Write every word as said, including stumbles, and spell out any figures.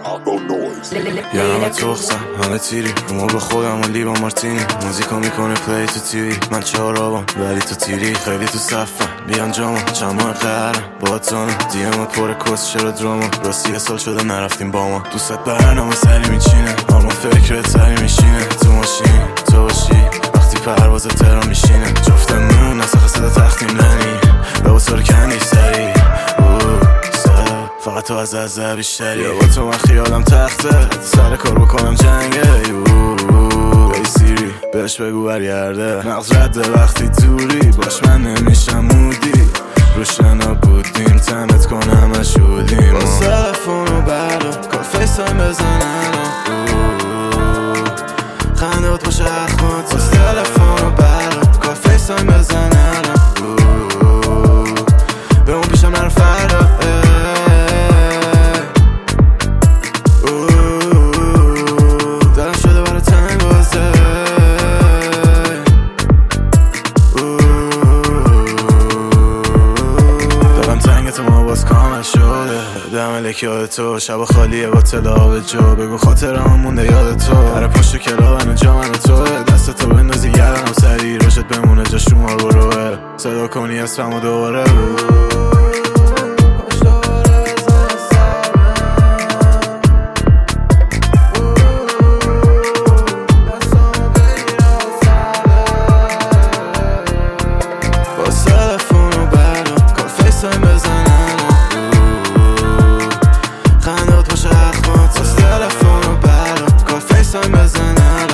یه همه تخصم همه تیری اما به خودم و لیبا مارتینی موزیکا میکنه پلی تو تیوی من چهارابم ولی تو تیری خیلی تو صفم بیان جامم چند ماه قهرم با تانم دیمت پر کس چرا دراما راستی یه سال شده نرفتیم با ما دوست برنامه سری میچینه اما فکرت سری میشینه تو ماشین تو باشی وقتی پرواز تهران میشینه جفتمون نسخه صدا تختیم لنی لباس رو کندی سری فقط تو از از بیشتری یا با تو من خیالم تخته سر کار بکنم جنگه ای سیری بهش بگو برگرده مغز رده وقتی دوری باش من نمیشم مودی روشنا بودیم تنت کنم اشودیم با تلفن و بردا کار فیس تایم بزنن خندات باشه اخمات با تلفن و بردا کار فیس تایم بزنن به اون پیشم نرو فردا دم لکیاد تو شب خالیه با تلاب جو بگو خاطرم مونده یاد تو هر پشت کلاب منو جا منو توه دست تو بندازی گردنم سری روشت بمونه جاش رو مار بروه صدا کنی اسمم و دوباره با تلفن و بردا کار فیس تایم بزنن خندات باشه اخمات از تلفن و برات کار فیس تایم بزنن